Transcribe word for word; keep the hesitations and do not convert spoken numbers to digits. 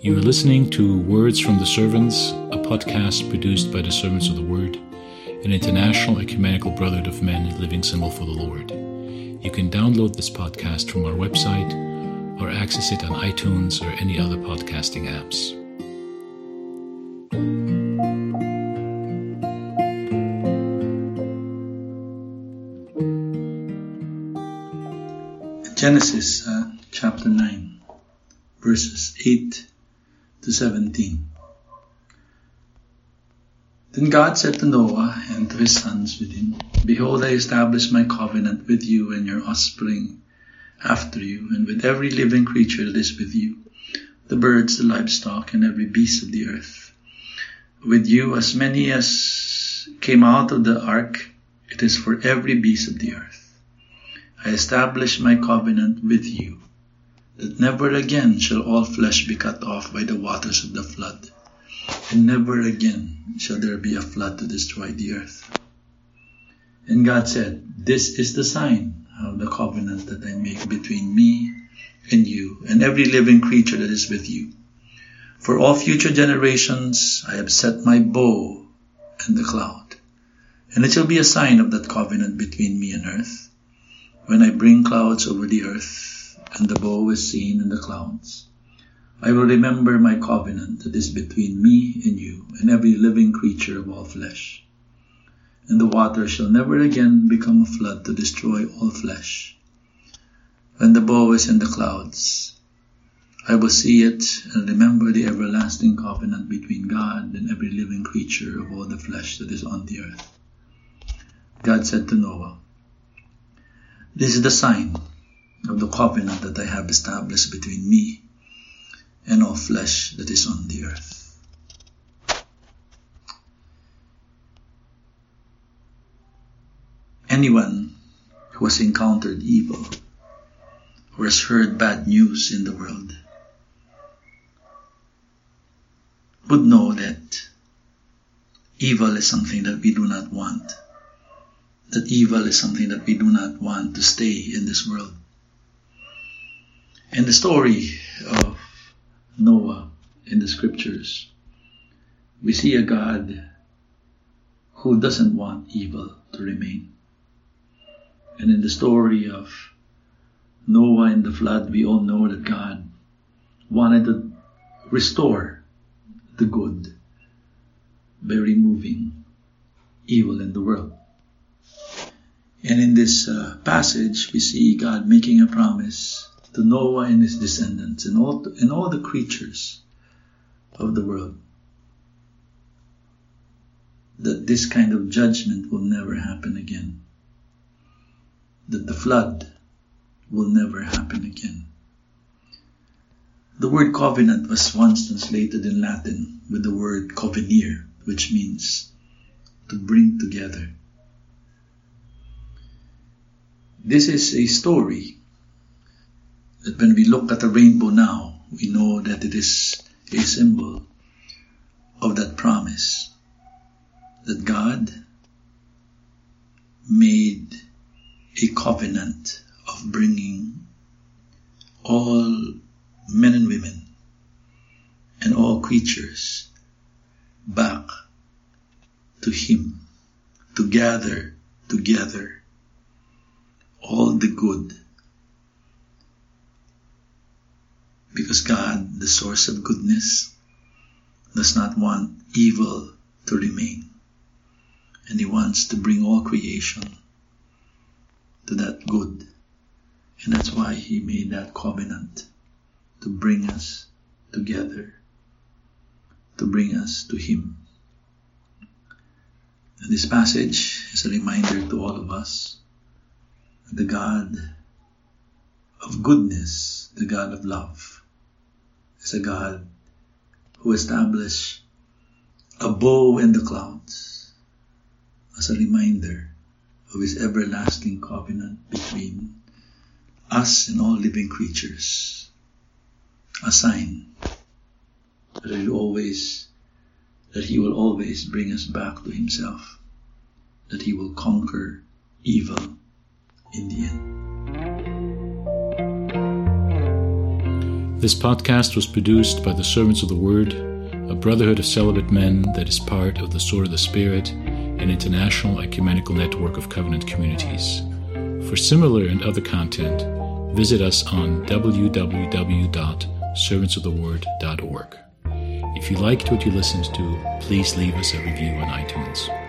You are listening to Words from the Servants, a podcast produced by the Servants of the Word, an international ecumenical brotherhood of men living single for the Lord. You can download this podcast from our website or access it on iTunes or any other podcasting apps. Genesis uh, chapter nine, verses eight to seventeen. Then God said to Noah and to his sons with him, Behold, I establish my covenant with you and your offspring after you, and with every living creature that is with you, the birds, the livestock, and every beast of the earth. With you, as many as came out of the ark, it is for every beast of the earth. I establish my covenant with you, that never again shall all flesh be cut off by the waters of the flood, and never again shall there be a flood to destroy the earth. And God said, This is the sign of the covenant that I make between me and you and every living creature that is with you. For all future generations I have set my bow in the cloud, and it shall be a sign of that covenant between me and earth, when I bring clouds over the earth, and the bow is seen in the clouds. I will remember my covenant that is between me and you and every living creature of all flesh. And the water shall never again become a flood to destroy all flesh. When the bow is in the clouds, I will see it and remember the everlasting covenant between God and every living creature of all the flesh that is on the earth. God said to Noah, This is the sign of the covenant that I have established between me and all flesh that is on the earth. Anyone who has encountered evil or has heard bad news in the world would know that evil is something that we do not want. That evil is something that we do not want to stay in this world. In the story of Noah in the scriptures, we see a God who doesn't want evil to remain. And in the story of Noah and the flood, we all know that God wanted to restore the good by removing evil in the world. And in this uh, passage, we see God making a promise to Noah and his descendants and all, and all the creatures of the world that this kind of judgment will never happen again. That the flood will never happen again. The word covenant was once translated in Latin with the word covenir, which means to bring together. This is a story that when we look at the rainbow now, we know that it is a symbol of that promise that God made a covenant of bringing all men and women and all creatures back to Him, to gather together all the good. Because God, the source of goodness, does not want evil to remain. And He wants to bring all creation to that good. And that's why He made that covenant, to bring us together, to bring us to Him. And this passage is a reminder to all of us, the God of goodness, the God of love, is a God who established a bow in the clouds as a reminder of His everlasting covenant between us and all living creatures. A sign that He will always, that He will always bring us back to Himself, that He will conquer evil in the end. This podcast was produced by the Servants of the Word, a brotherhood of celibate men that is part of the Sword of the Spirit, an international ecumenical network of covenant communities. For similar and other content, visit us on w w w dot servants of the word dot org. If you liked what you listened to, please leave us a review on iTunes.